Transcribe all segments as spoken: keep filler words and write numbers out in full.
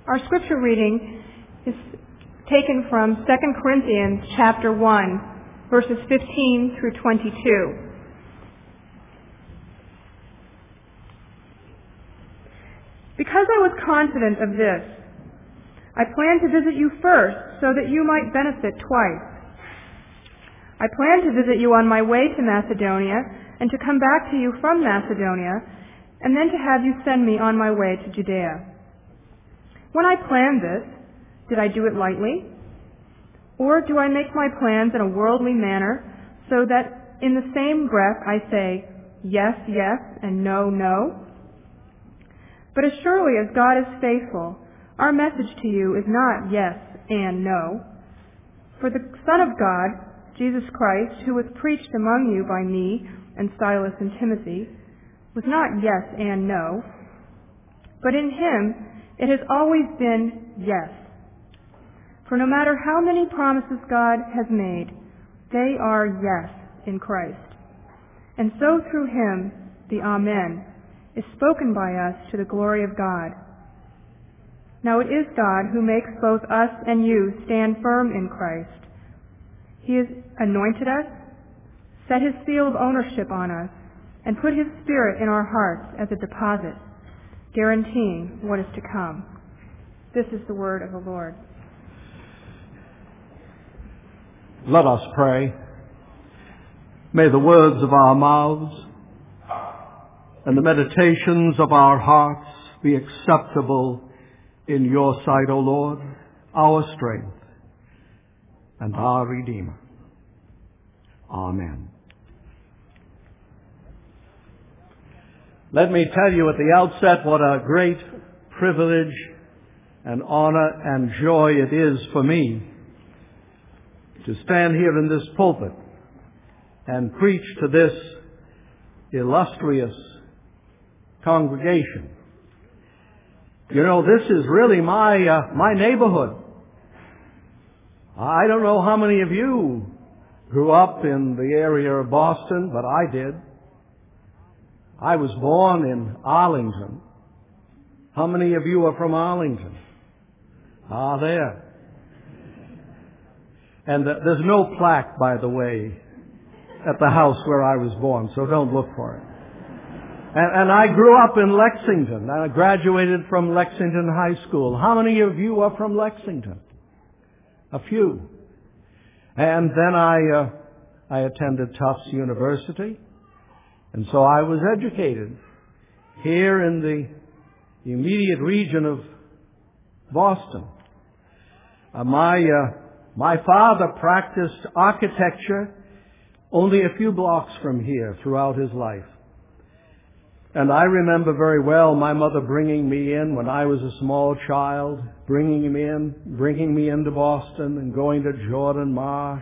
Our scripture reading is taken from Second Corinthians chapter one, verses fifteen through twenty-two. Because I was confident of this, I planned to visit you first so that you might benefit twice. I planned to visit you on my way to Macedonia and to come back to you from Macedonia and then to have you send me on my way to Judea. When I planned this, did I do it lightly? Or do I make my plans in a worldly manner so that in the same breath I say, yes, yes, and no, no? But as surely as God is faithful, our message to you is not yes and no. For the Son of God, Jesus Christ, who was preached among you by me and Silas and Timothy, was not yes and no, but in him it has always been yes. For no matter how many promises God has made, they are yes in Christ. And so through him, the Amen, is spoken by us to the glory of God. Now it is God who makes both us and you stand firm in Christ. He has anointed us, set his seal of ownership on us, and put his Spirit in our hearts as a deposit, guaranteeing what is to come. This is the word of the Lord. Let us pray. May the words of our mouths and the meditations of our hearts be acceptable in your sight, O Lord, our strength and our Redeemer. Amen. Let me tell you at the outset what a great privilege and honor and joy it is for me to stand here in this pulpit and preach to this illustrious congregation. You know, this is really my uh, my neighborhood. I don't know how many of you grew up in the area of Boston, but I did. I was born in Arlington. How many of you are from Arlington? Ah, there. And uh, there's no plaque, by the way, at the house where I was born, so don't look for it. And, and I grew up in Lexington. I graduated from Lexington High School. How many of you are from Lexington? A few. And then I uh, I attended Tufts University, and so I was educated here in the immediate region of Boston. Uh, my uh, my father practiced architecture only a few blocks from here throughout his life. And I remember very well my mother bringing me in when I was a small child, bringing me in, bringing me into Boston and going to Jordan Marsh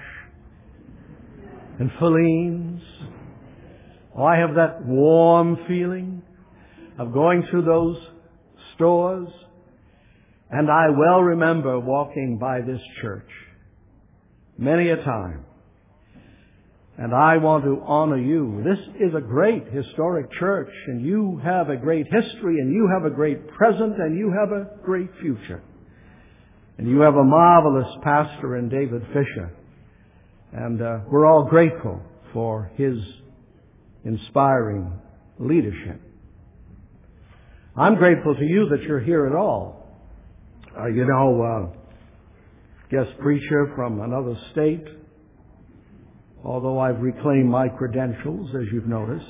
and Filleen's. Oh, I have that warm feeling of going through those stores. And I well remember walking by this church many a time. And I want to honor you. This is a great historic church, and you have a great history, and you have a great present, and you have a great future. And you have a marvelous pastor in David Fisher. And uh, we're all grateful for his inspiring leadership. I'm grateful to you that you're here at all. Uh, you know, uh, guest preacher from another state, although I've reclaimed my credentials, as you've noticed.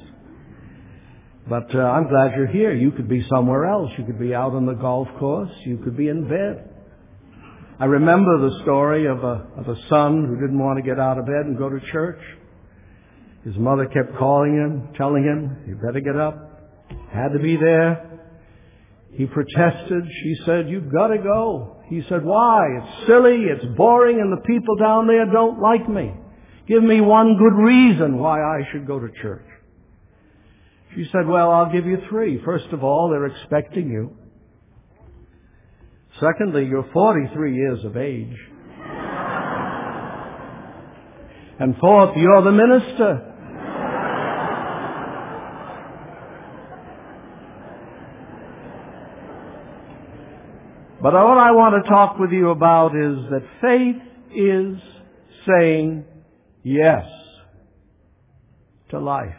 But uh, I'm glad you're here. You could be somewhere else. You could be out on the golf course. You could be in bed. I remember the story of a, of a son who didn't want to get out of bed and go to church. His mother kept calling him, telling him, you better get up. Had to be there. He protested. She said, you've got to go. He said, why? It's silly, it's boring, and the people down there don't like me. Give me one good reason why I should go to church. She said, well, I'll give you three. First of all, they're expecting you. Secondly, you're forty-three years of age. And fourth, you're the minister. But what I want to talk with you about is that faith is saying yes to life.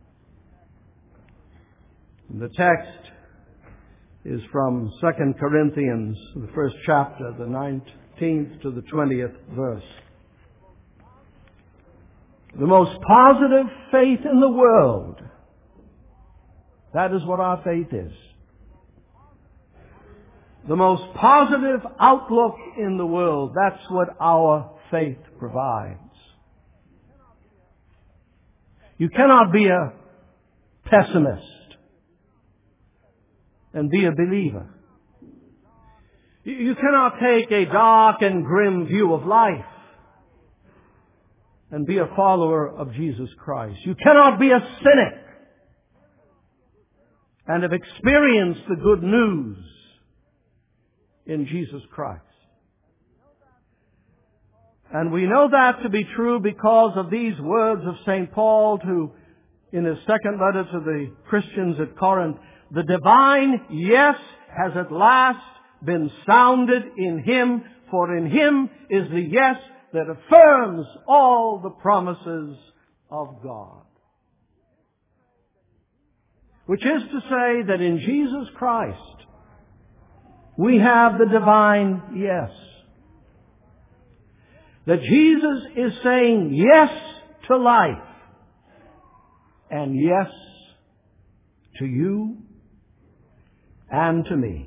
The text is from Second Corinthians, the first chapter, the nineteenth to the twentieth verse. The most positive faith in the world. That is what our faith is. The most positive outlook in the world. That's what our faith provides. You cannot be a pessimist and be a believer. You cannot take a dark and grim view of life and be a follower of Jesus Christ. You cannot be a cynic and have experienced the good news in Jesus Christ. And we know that to be true because of these words of Saint Paul to, in his second letter to the Christians at Corinth, the divine yes has at last been sounded in him, for in him is the yes that affirms all the promises of God. Which is to say that in Jesus Christ, we have the divine yes. That Jesus is saying yes to life and yes to you and to me.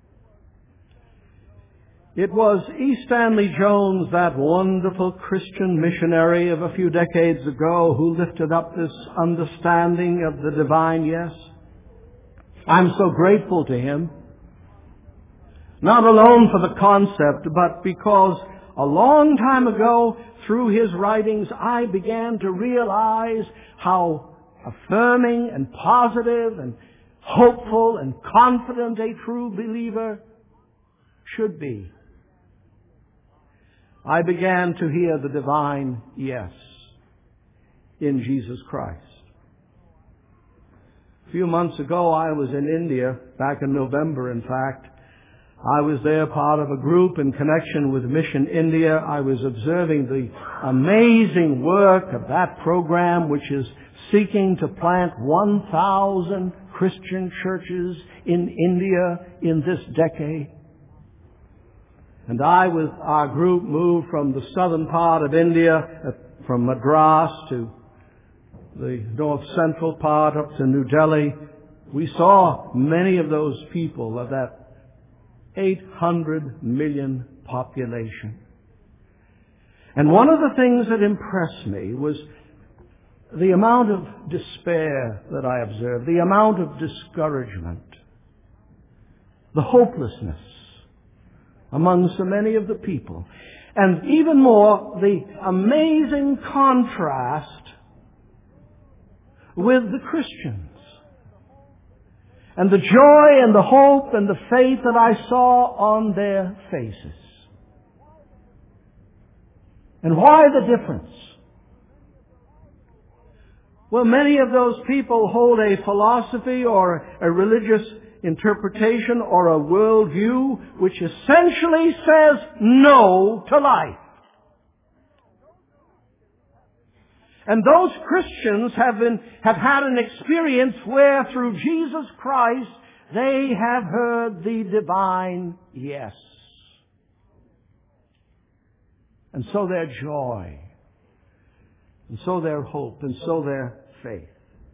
It was E. Stanley Jones, that wonderful Christian missionary of a few decades ago, who lifted up this understanding of the divine yes. I'm so grateful to him. Not alone for the concept, but because a long time ago, through his writings, I began to realize how affirming and positive and hopeful and confident a true believer should be. I began to hear the divine yes in Jesus Christ. A few months ago, I was in India, back in November, in fact. I was there part of a group in connection with Mission India. I was observing the amazing work of that program, which is seeking to plant one thousand Christian churches in India in this decade. And I, with our group, moved from the southern part of India, from Madras to the north central part up to New Delhi. We saw many of those people of that eight hundred million population. And one of the things that impressed me was the amount of despair that I observed, the amount of discouragement, the hopelessness among so many of the people. And even more, the amazing contrast with the Christians. And the joy and the hope and the faith that I saw on their faces. And why the difference? Well, many of those people hold a philosophy or a religious interpretation or a worldview which essentially says no to life. And those Christians have been, have had an experience where through Jesus Christ they have heard the divine yes. And so their joy, and so their hope, and so their faith.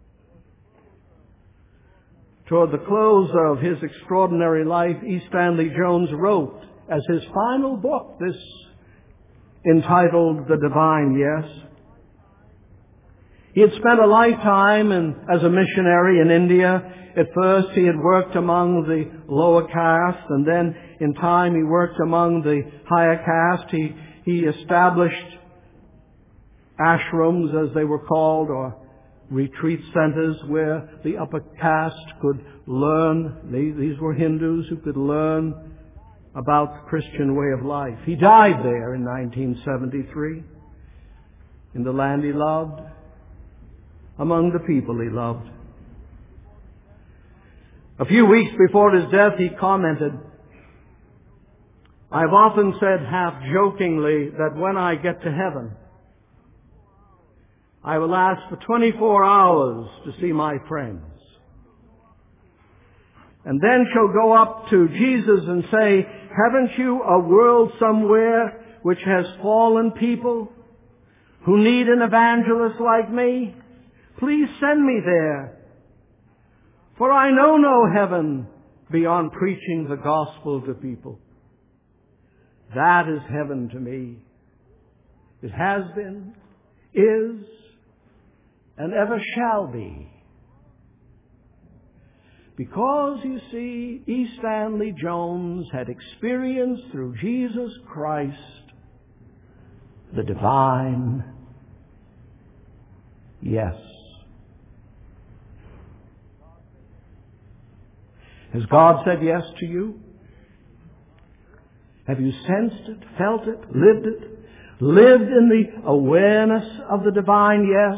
Toward the close of his extraordinary life, E. Stanley Jones wrote as his final book, this entitled The Divine Yes. He had spent a lifetime in, as a missionary in India. At first he had worked among the lower caste, and then in time he worked among the higher caste. He, he established ashrams, as they were called, or retreat centers where the upper caste could learn. They, these were Hindus who could learn about the Christian way of life. He died there in nineteen seventy-three, in the land he loved, among the people he loved. A few weeks before his death, he commented I've often said half jokingly that when I get to heaven, I will ask for twenty-four hours to see my friends. And then shall go up to Jesus and say, haven't you a world somewhere which has fallen people who need an evangelist like me? Please send me there. For I know no heaven beyond preaching the gospel to people. That is heaven to me. It has been, is, and ever shall be. Because, you see, E. Stanley Jones had experienced through Jesus Christ the divine yes. Has God said yes to you? Have you sensed it, felt it, lived it, lived in the awareness of the divine yes?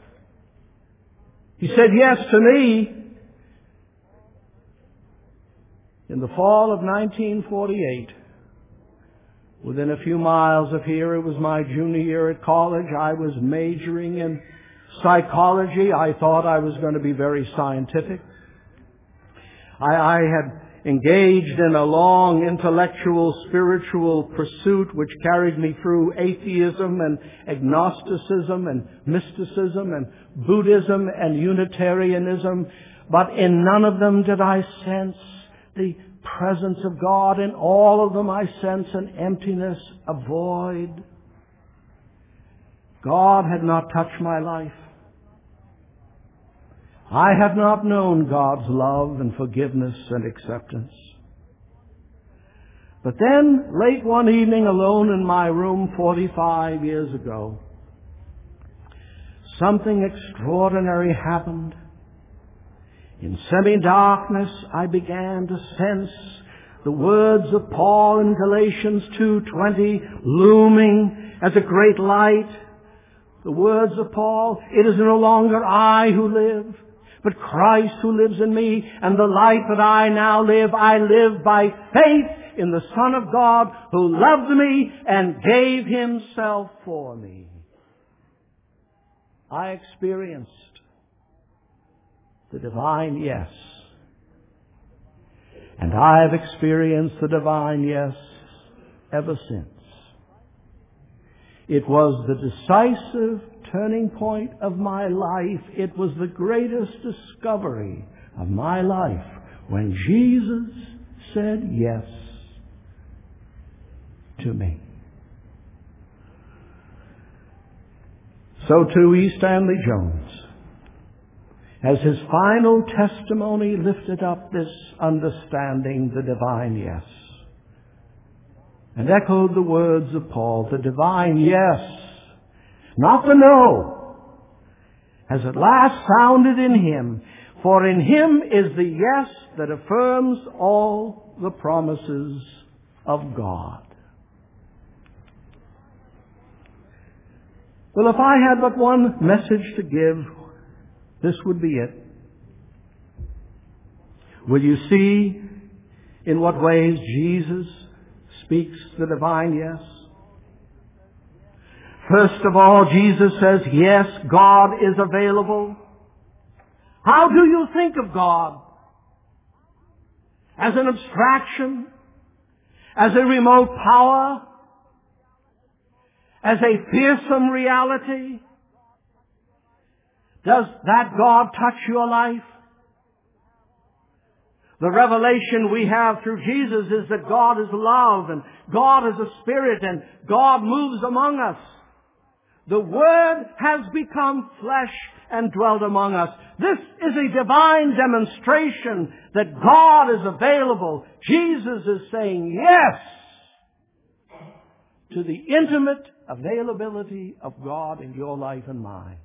He said yes to me. In the fall of nineteen forty-eight, within a few miles of here, it was my junior year at college. I was majoring in psychology. I thought I was going to be very scientific. I, I had engaged in a long intellectual, spiritual pursuit which carried me through atheism and agnosticism and mysticism and Buddhism and Unitarianism. But in none of them did I sense the presence of God. In all of them I sense an emptiness, a void. God had not touched my life. I have not known God's love and forgiveness and acceptance. But then, late one evening, alone in my room forty-five years ago, something extraordinary happened. In semi-darkness, I began to sense the words of Paul in Galatians two twenty looming as a great light. The words of Paul, it is no longer I who live, but Christ who lives in me, and the life that I now live, I live by faith in the Son of God who loved me and gave himself for me. I experienced the divine yes. And I've experienced the divine yes ever since. It was the decisive turning point of my life. It was the greatest discovery of my life when Jesus said yes to me. So too E. Stanley Jones, as his final testimony, lifted up this understanding, the divine yes, and echoed the words of Paul, the divine yes, not the no, has at last sounded in him, for in him is the yes that affirms all the promises of God. Well, if I had but one message to give, this would be it. Will you see in what ways Jesus speaks the divine yes? First of all, Jesus says, yes, God is available. How do you think of God? As an abstraction? As a remote power? As a fearsome reality? Does that God touch your life? The revelation we have through Jesus is that God is love and God is a spirit and God moves among us. The Word has become flesh and dwelt among us. This is a divine demonstration that God is available. Jesus is saying yes to the intimate availability of God in your life and mine.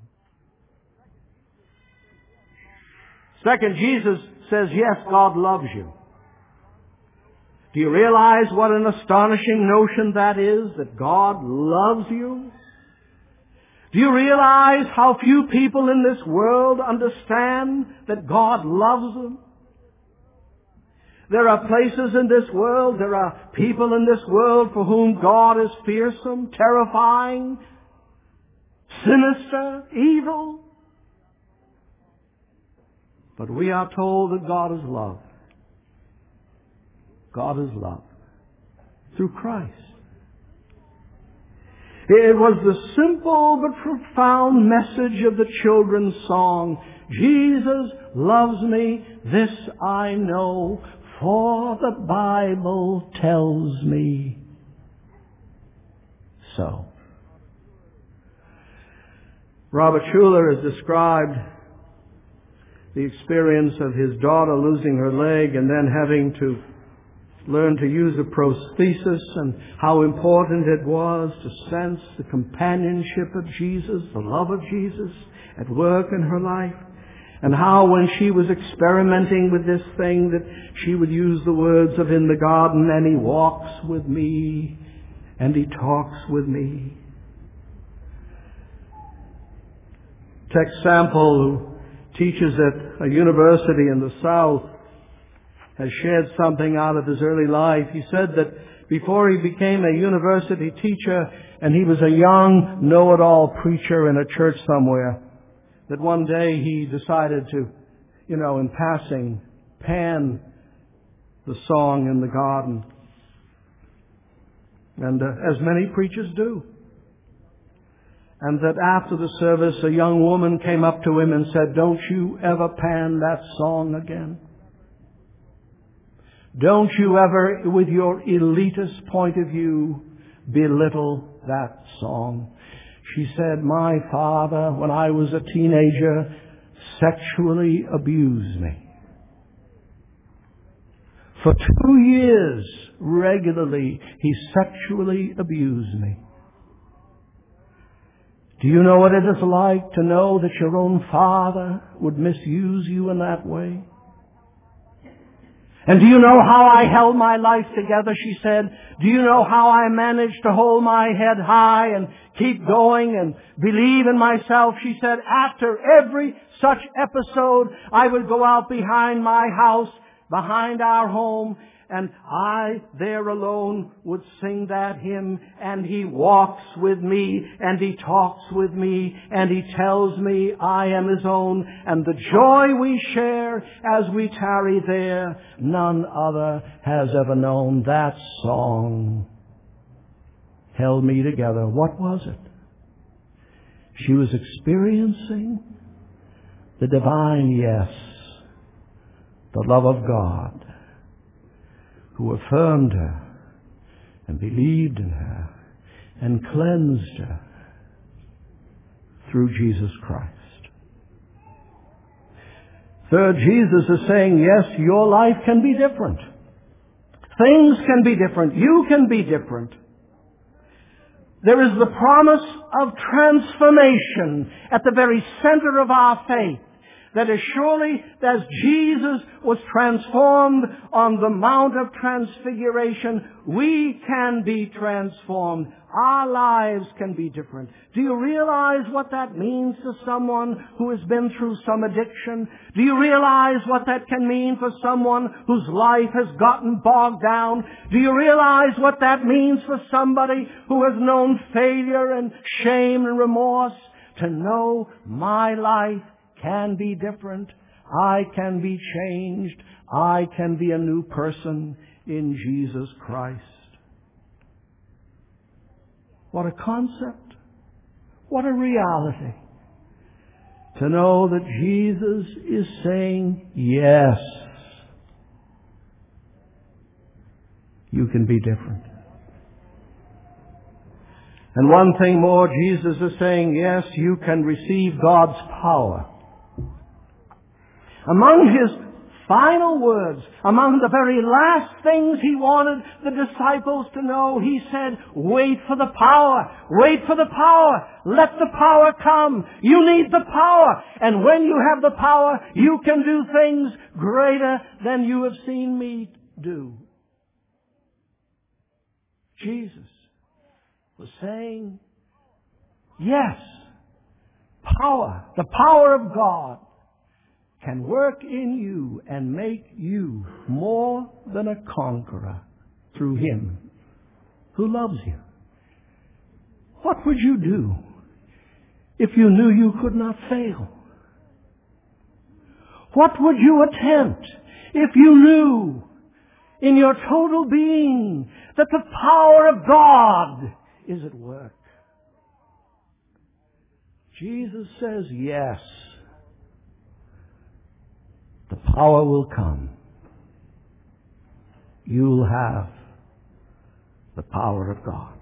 Second, Jesus says, yes, God loves you. Do you realize what an astonishing notion that is, that God loves you? Do you realize how few people in this world understand that God loves them? There are places in this world, there are people in this world for whom God is fearsome, terrifying, sinister, evil. But we are told that God is love. God is love. Through Christ. It was the simple but profound message of the children's song. Jesus loves me, this I know, for the Bible tells me so. Robert Schuller has described the experience of his daughter losing her leg and then having to learn to use a prosthesis, and how important it was to sense the companionship of Jesus, the love of Jesus at work in her life. And how when she was experimenting with this thing that she would use the words of in the garden, and he walks with me and he talks with me. Tex Sample, who teaches at a university in the South, has shared something out of his early life. He said that before he became a university teacher and he was a young know-it-all preacher in a church somewhere, that one day he decided to, you know, in passing, pan the song in the garden. And uh, as many preachers do. And that after the service, a young woman came up to him and said, "Don't you ever pan that song again. Don't you ever, with your elitist point of view, belittle that song." She said, "My father, when I was a teenager, sexually abused me. For two years, regularly, he sexually abused me. Do you know what it is like to know that your own father would misuse you in that way? And do you know how I held my life together," she said. "Do you know how I managed to hold my head high and keep going and believe in myself?" She said, "After every such episode, I would go out behind my house, behind our home, and I, there alone, would sing that hymn, and he walks with me, and he talks with me, and he tells me I am his own, and the joy we share as we tarry there, none other has ever known." That song held me together. What was it? She was experiencing the divine yes, the love of God, who affirmed her and believed in her and cleansed her through Jesus Christ. Third, Jesus is saying, yes, your life can be different. Things can be different. You can be different. There is the promise of transformation at the very center of our faith. That as surely as Jesus was transformed on the Mount of Transfiguration, we can be transformed. Our lives can be different. Do you realize what that means to someone who has been through some addiction? Do you realize what that can mean for someone whose life has gotten bogged down? Do you realize what that means for somebody who has known failure and shame and remorse? To know my life can be different. I can be changed. I can be a new person in Jesus Christ. What a concept. What a reality. To know that Jesus is saying, yes, you can be different. And one thing more, Jesus is saying, yes, you can receive God's power. Among his final words, among the very last things he wanted the disciples to know, he said, wait for the power. Wait for the power. Let the power come. You need the power. And when you have the power, you can do things greater than you have seen me do. Jesus was saying, yes, power, the power of God can work in you and make you more than a conqueror through Him who loves you. What would you do if you knew you could not fail? What would you attempt if you knew in your total being that the power of God is at work? Jesus says, yes, the power will come. You'll have the power of God.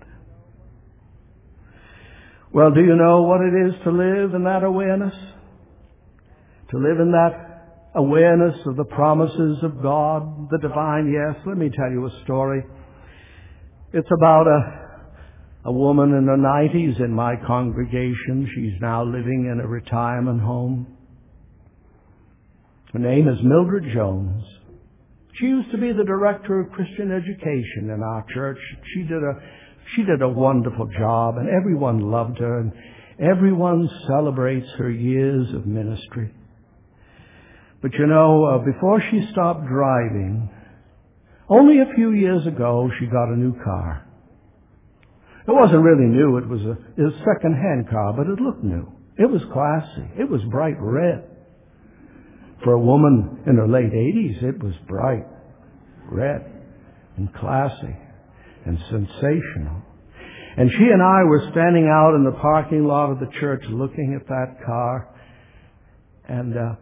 Well, do you know what it is to live in that awareness? To live in that awareness of the promises of God, the divine yes. Let me tell you a story. It's about a, a woman in her nineties in my congregation. She's now living in a retirement home. Her name is Mildred Jones. She used to be the director of Christian education in our church. She did a She did a wonderful job, and everyone loved her, and everyone celebrates her years of ministry. But you know, uh, before she stopped driving, only a few years ago, she got a new car. It wasn't really new. It was a, it was a second-hand car, but it looked new. It was classy. It was bright red. For a woman in her late eighties, it was bright red and classy and sensational. And she and I were standing out in the parking lot of the church looking at that car. And uh,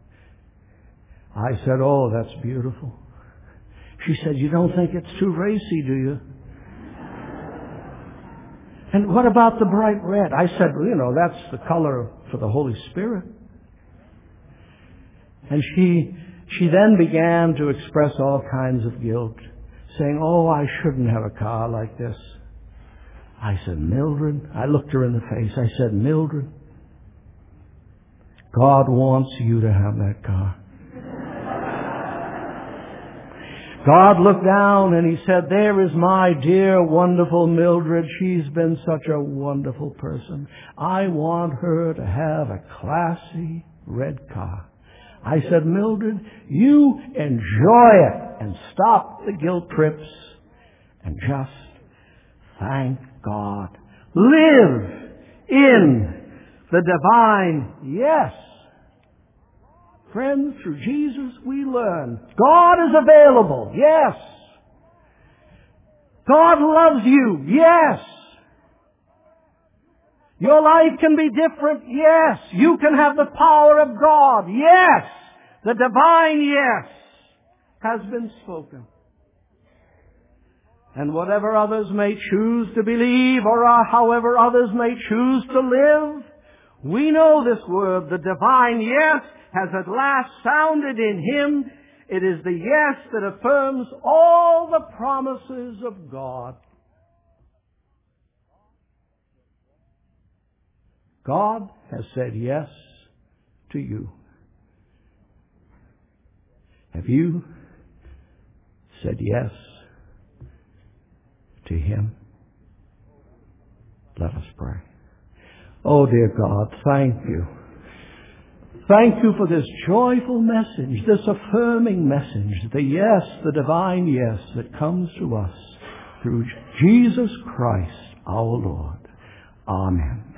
I said, oh, that's beautiful. She said, you don't think it's too racy, do you? And what about the bright red? I said, well, you know, that's the color for the Holy Spirit. And she, she then began to express all kinds of guilt, saying, oh, I shouldn't have a car like this. I said, Mildred, I looked her in the face. I said, Mildred, God wants you to have that car. God looked down and He said, there is my dear, wonderful Mildred. She's been such a wonderful person. I want her to have a classy red car. I said, Mildred, you enjoy it and stop the guilt trips and just thank God. Live in the divine yes. Friends, through Jesus we learn God is available. Yes. God loves you. Yes. Your life can be different. Yes. You can have the power of God. Yes. The divine yes has been spoken. And whatever others may choose to believe, or however others may choose to live, we know this word, the divine yes, has at last sounded in Him. It is the yes that affirms all the promises of God. God has said yes to you. Have you said yes to Him? Let us pray. Oh, dear God, thank you. Thank you for this joyful message, this affirming message, the yes, the divine yes that comes to us through Jesus Christ our Lord. Amen.